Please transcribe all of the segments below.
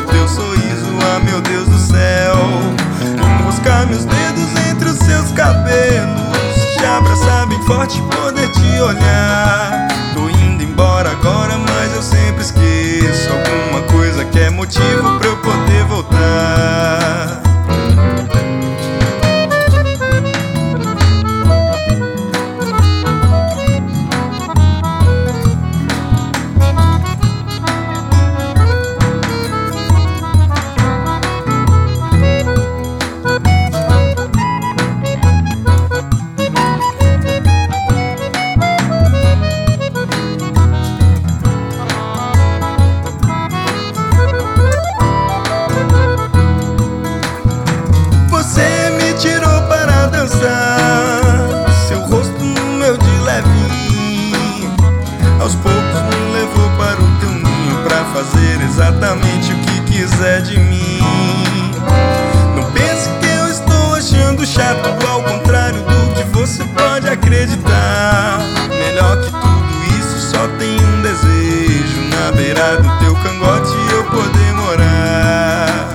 teu sorriso, ah meu Deus do céu. Enroscar meus dedos entre os seus cabelos, te abraçar bem forte, poder te olhar. Tô indo embora agora, mas eu sempre esqueço alguma coisa que é motivo pra eu poder voltar. Você me tirou para dançar, seu rosto no meu de levinho. Aos poucos me levou para o teu ninho, pra fazer exatamente o que quiser de mim. Não pense que eu estou achando chato, ao contrário do que você pode acreditar. Melhor que tudo isso, só tem um desejo: na beira do teu cangote eu poder morar.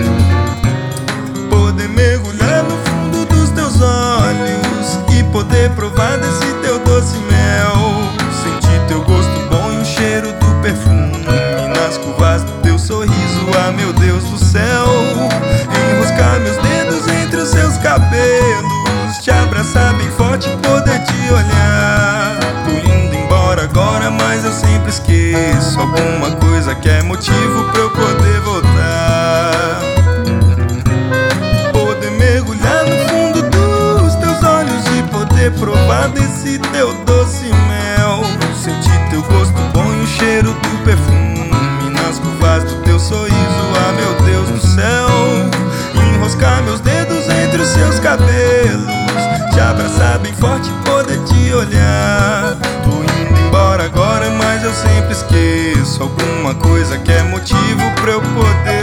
Poder mergulhar no fundo dos teus olhos e poder provar desse teu doce mel. Sentir teu gosto bom e o cheiro do perfume nas curvas do teu sorriso, ah meu Deus do céu. Enroscar meus dedos entre os seus cabelos, te abraçar bem forte e poder te olhar. Tô indo embora agora, mas eu sempre esqueço alguma coisa que é motivo pra eu poder voltar. Provar desse teu doce mel, sentir teu gosto bom e o cheiro do perfume nas curvas do teu sorriso, ah meu Deus do céu. Enroscar meus dedos entre os seus cabelos, te abraçar bem forte e poder te olhar. Tô indo embora agora, mas eu sempre esqueço alguma coisa que é motivo pra eu poder